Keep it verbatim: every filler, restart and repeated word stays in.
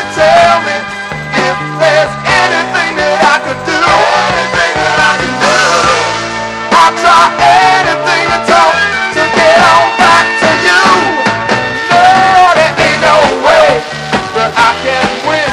tell me if there's anything that I could do. Anything that I can do. I'll try anything to talk to get on back to you. No, there ain't no way that I can win.